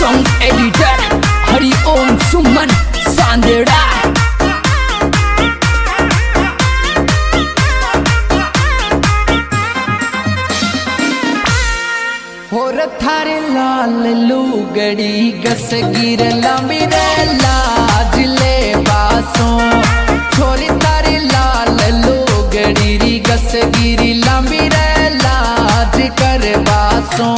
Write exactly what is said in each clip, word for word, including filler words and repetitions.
Song editor हरिओम सुमन सांदेड़ा। होर थारे लाल लूगड़ी गस गिर लांबी रे लाज ले बासों। छोरी थारे लाल लूगड़ी री गस गिरी लांबी रे लाज कर बासों।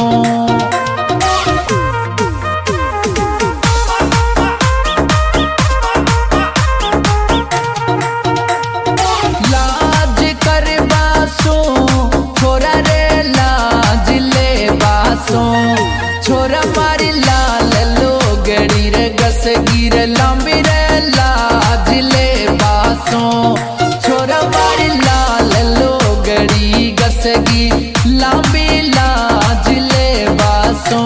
छोरा मारी लाल लोगड़ी रे गस गिर लांबी रे लाज ले बासों। छोरा मारी लाल लोगड़ी गस गिर लांबी लाज ले बासों।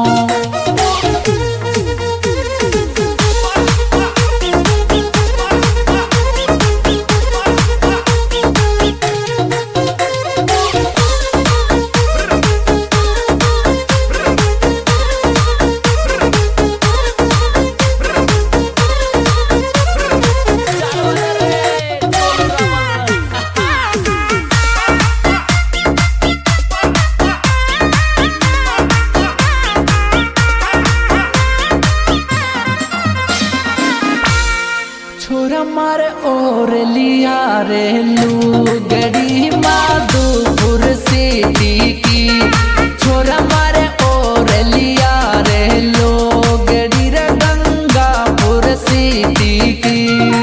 छोरा मारे और लिया रे लूगड़ी माधोपुर सिटी की। छोरा मारे और लिया रे लूगड़ी रे गंगापुर सिटी की।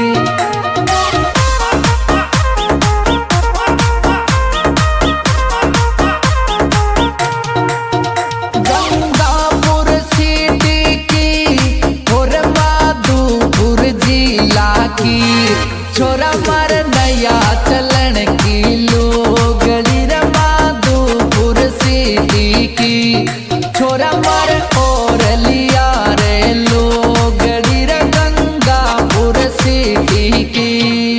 गंगापुर सिटी की और माधोपुर जिला की। छोरा मार नया चलन की लोगड़ी रे माधोपुर सिटी की। छोरा मार और लिया रे लोगड़ी रे गंगापुर सिटी की।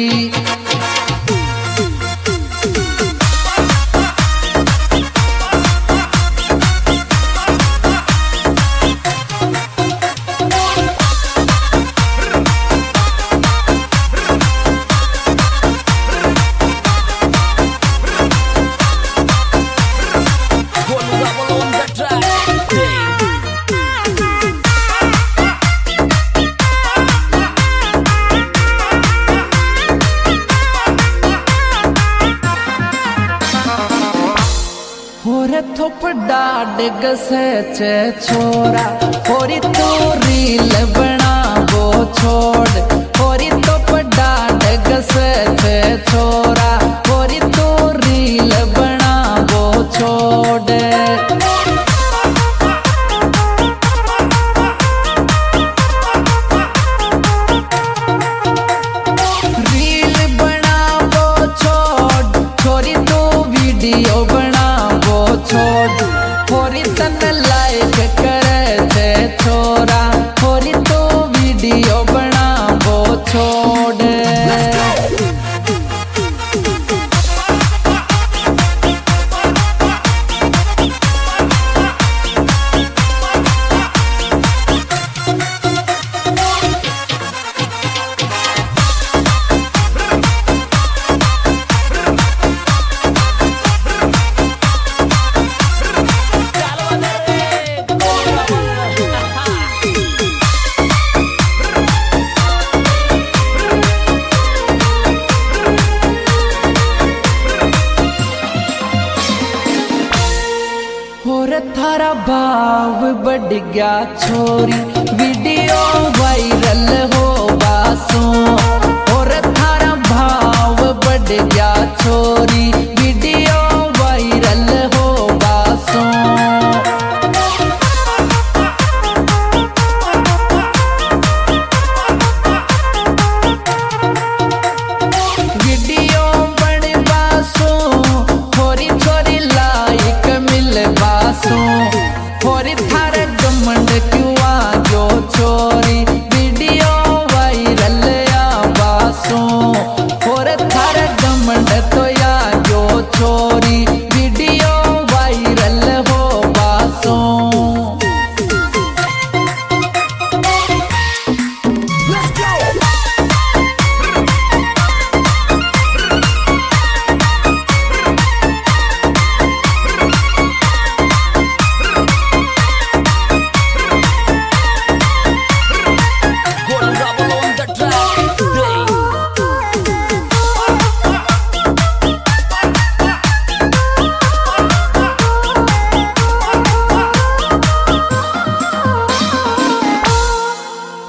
होरे थोप डाड गसे चे छोरा होरी तो रील बनाबो छोड़। होरी थोप डाड गसे चे छोरा होरी तो रील बनाबो छोड़। रील बनाबो छोड़ छोरी तो वीडियो बनाबो छोड़। होरी तन लाइक करे थे छोरा होरी तो वीडियो बनाबो छोड़। होरे थारा भाव बढ़ गया छोरी वीडियो वायरल हो बासों। होरे थारा भाव बढ़ गया छोरी वीडियो वायरल हो बासों। वीडियो बड़ बासों छोरी छोरी लाइक मिल बासों। होरी थारे गमंड क्यों आजो छोरी वीडियो वायरल आ बासों। होरे थारे गमंड तो आजो छोरी वीडियो वायरल हो बासों।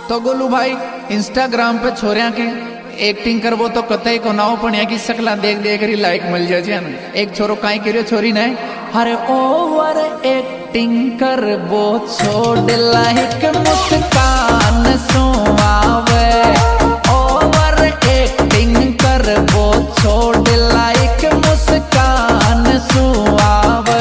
तो गोलू भाई इंस्टाग्राम पे छोरिया के एक्टिंग करबो तो कतई को नाव पण की सकला देख देख री लाइक मिल जाए न। एक छोरो काई करियो छोरी ने हरे ओवर एक्टिंग करबो छोड़ लाइक मुस्कान सुआवे ओवर एक्टिंग करबो छोड़ लाइक मुस्कान सुआवे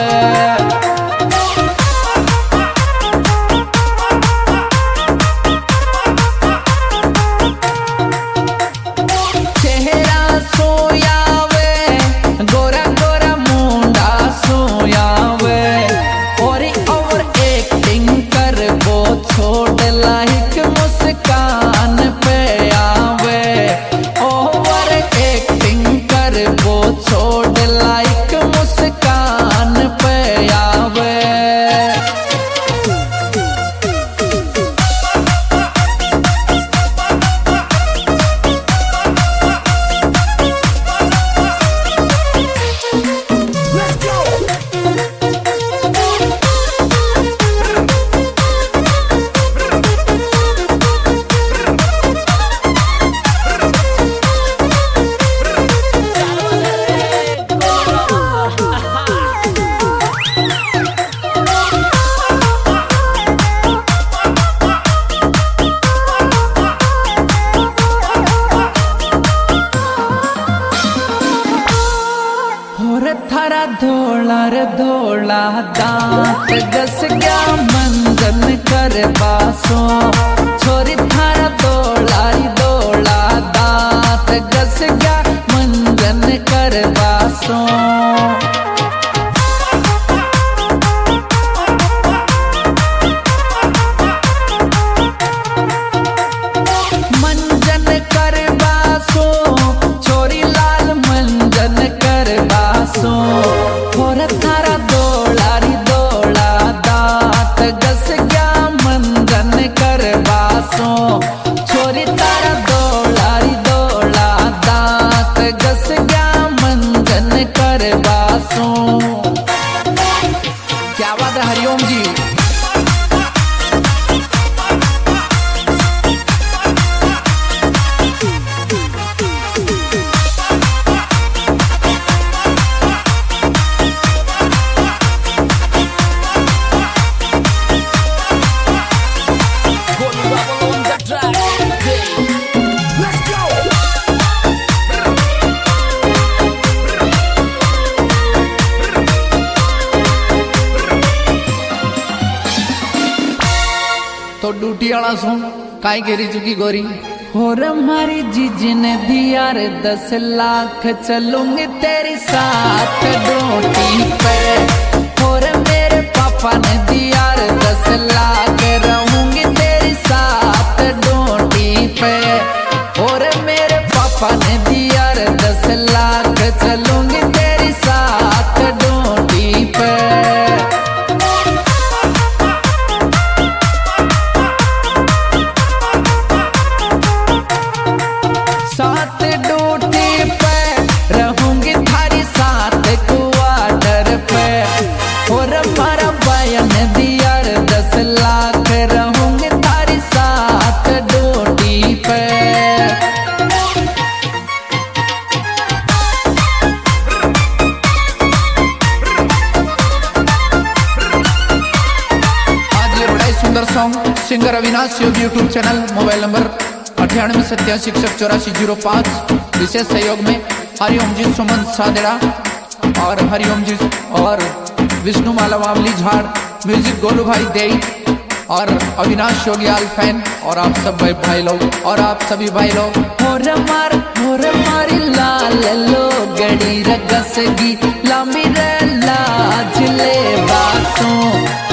थारा धोला रे धोला दांत गस गया मंजन कर बासो छोरी थारा धोला री धोला दांत गस गया मंजन कर बासो मंजन कर बासो छोरी लाल मंजन कर बासो और थारा धोला री धोला दांत गस गया मंजन कर बासो छोरी तारा धोला री धोला दांत गस गया मंजन कर बासो। क्या बात है हरिओम जी। तो ड्यूटी वाला सुन काई केरी चुकी गोरी और हमारी जीजी ने दिया रे दस लाख चलूंगी तेरी साथ ड्यूटी पे और मेरे पापा ने दिया रे दस लाख रहूंगी तेरी साथ ड्यूटी पे और मेरे पापा ने दिया रे दस लाख चलूंगी तेरी साथ ड्यूटी पे। साथ ड्यूटी पे रहूंगी थारी साथ क्वार्टर पे और हमारा बयान दिया दस लाख रहूंगी थारी साथ ड्यूटी पे। आज ये बड़ा ही सुंदर सॉन्ग सिंगर अविनाश योग यूट्यूब चैनल मोबाइल नंबर अठानवे सत्यासी इकसठ चौरासी जीरो पाँच विशेष सहयोग में हरिओम जी सुमन सादेड़ा और हरिओम जी और विष्णु माला मामली झाड़ म्यूजिक गोलू भाई दे और अविनाश योगियाल फैन और आप सब भाई भाई लोग और आप सभी भाई लोग और मार और मारी लाल लो गड़ी रगसगी लामी रे लाज ले बासों